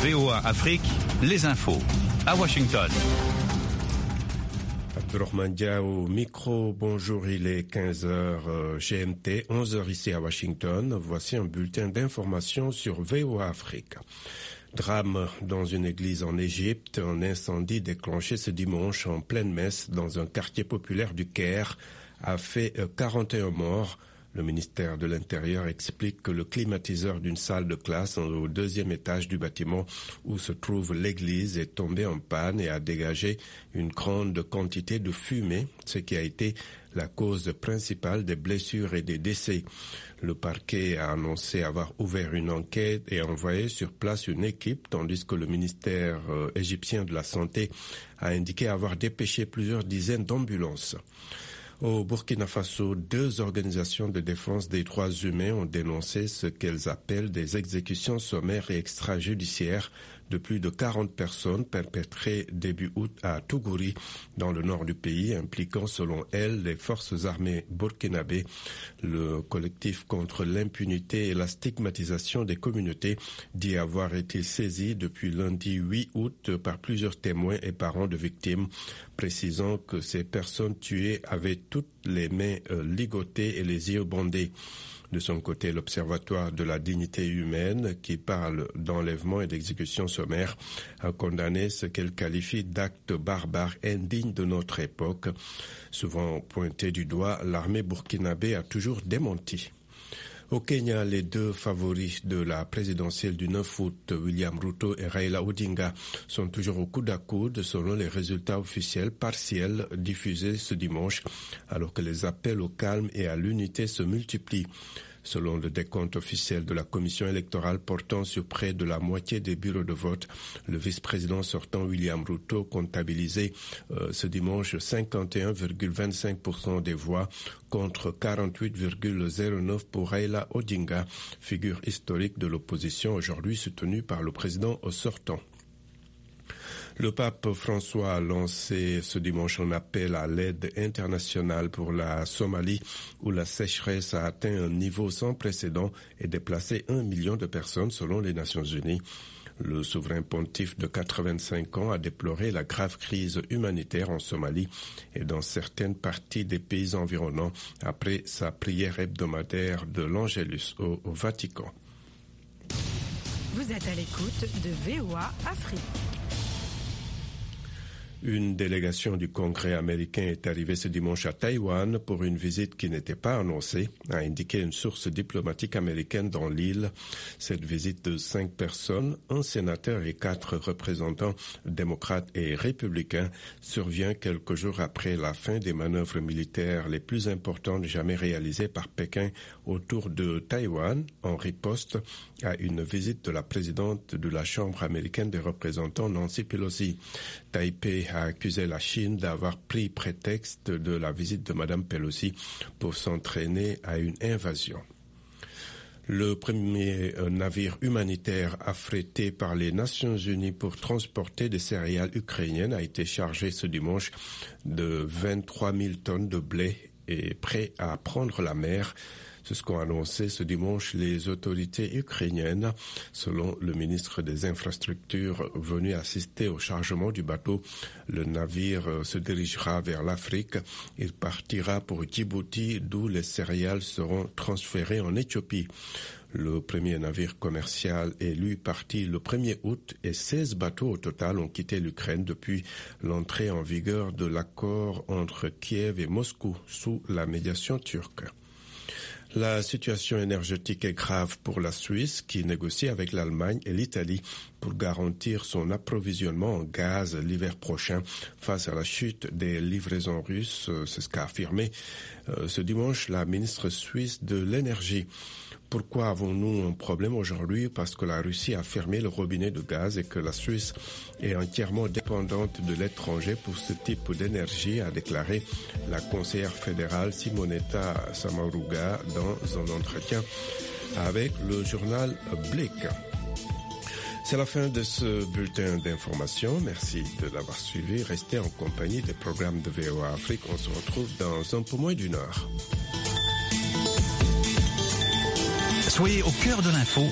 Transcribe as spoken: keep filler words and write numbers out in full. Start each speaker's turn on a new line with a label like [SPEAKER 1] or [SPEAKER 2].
[SPEAKER 1] V O A Afrique, les infos. À Washington.
[SPEAKER 2] Abdurrahman Dia au micro. Bonjour, il est quinze heures G M T, onze heures ici à Washington. Voici un bulletin d'information sur V O A Afrique. Drame dans une église en Égypte. Un incendie déclenché ce dimanche en pleine messe dans un quartier populaire du Caire a fait quarante et un morts. Le ministère de l'Intérieur explique que le climatiseur d'une salle de classe au deuxième étage du bâtiment où se trouve l'église est tombé en panne et a dégagé une grande quantité de fumée, ce qui a été la cause principale des blessures et des décès. Le parquet a annoncé avoir ouvert une enquête et envoyé sur place une équipe, tandis que le ministère euh, égyptien de la Santé a indiqué avoir dépêché plusieurs dizaines d'ambulances. Au Burkina Faso, deux organisations de défense des droits humains ont dénoncé ce qu'elles appellent des exécutions sommaires et extrajudiciaires de plus de quarante personnes perpétrées début août à Tougouri, dans le nord du pays, impliquant selon elles les forces armées burkinabées. Le collectif contre l'impunité et la stigmatisation des communautés dit avoir été saisi depuis lundi huit août par plusieurs témoins et parents de victimes, précisant que ces personnes tuées avaient toutes les mains euh, ligotées et les yeux bandés. De son côté, l'Observatoire de la dignité humaine, qui parle d'enlèvement et d'exécution sommaire, a condamné ce qu'elle qualifie d'actes barbares indignes de notre époque. Souvent pointé du doigt, l'armée burkinabé a toujours démenti. Au Kenya, les deux favoris de la présidentielle du neuf août, William Ruto et Raila Odinga, sont toujours au coude à coude selon les résultats officiels partiels diffusés ce dimanche, alors que les appels au calme et à l'unité se multiplient. Selon le décompte officiel de la commission électorale portant sur près de la moitié des bureaux de vote, le vice-président sortant William Ruto comptabilisait euh, ce dimanche cinquante et un virgule vingt-cinq pour cent des voix contre quarante-huit virgule zéro neuf pour Raila Odinga, figure historique de l'opposition aujourd'hui soutenue par le président sortant. Le pape François a lancé ce dimanche un appel à l'aide internationale pour la Somalie, où la sécheresse a atteint un niveau sans précédent et déplacé un million de personnes selon les Nations Unies. Le souverain pontife de quatre-vingt-cinq ans a déploré la grave crise humanitaire en Somalie et dans certaines parties des pays environnants après sa prière hebdomadaire de l'Angélus au, au Vatican.
[SPEAKER 3] Vous êtes à l'écoute de V O A Afrique.
[SPEAKER 2] Une délégation du Congrès américain est arrivée ce dimanche à Taïwan pour une visite qui n'était pas annoncée, a indiqué une source diplomatique américaine dans l'île. Cette visite de cinq personnes, un sénateur et quatre représentants démocrates et républicains, survient quelques jours après la fin des manœuvres militaires les plus importantes jamais réalisées par Pékin autour de Taïwan, en riposte à une visite de la présidente de la Chambre américaine des représentants, Nancy Pelosi. Taipei a accusé la Chine d'avoir pris prétexte de la visite de Madame Pelosi pour s'entraîner à une invasion. Le premier navire humanitaire affrété par les Nations Unies pour transporter des céréales ukrainiennes a été chargé ce dimanche de vingt-trois mille tonnes de blé et prêt à prendre la mer. C'est ce qu'ont annoncé ce dimanche les autorités ukrainiennes. Selon le ministre des Infrastructures venu assister au chargement du bateau, le navire se dirigera vers l'Afrique. Il partira pour Djibouti, d'où les céréales seront transférées en Éthiopie. Le premier navire commercial est lui parti le premier août et seize bateaux au total ont quitté l'Ukraine depuis l'entrée en vigueur de l'accord entre Kiev et Moscou sous la médiation turque. La situation énergétique est grave pour la Suisse qui négocie avec l'Allemagne et l'Italie pour garantir son approvisionnement en gaz l'hiver prochain face à la chute des livraisons russes. C'est ce qu'a affirmé euh, ce dimanche la ministre suisse de l'énergie. Pourquoi avons-nous un problème aujourd'hui? Parce que la Russie a fermé le robinet de gaz et que la Suisse est entièrement dépendante de l'étranger pour ce type d'énergie, a déclaré la conseillère fédérale Simonetta Sommaruga dans un entretien avec le journal Blick. C'est la fin de ce bulletin d'information. Merci de l'avoir suivi. Restez en compagnie des programmes de V O A Afrique. On se retrouve dans un peu moins d'une heure.
[SPEAKER 1] Soyez au cœur de l'info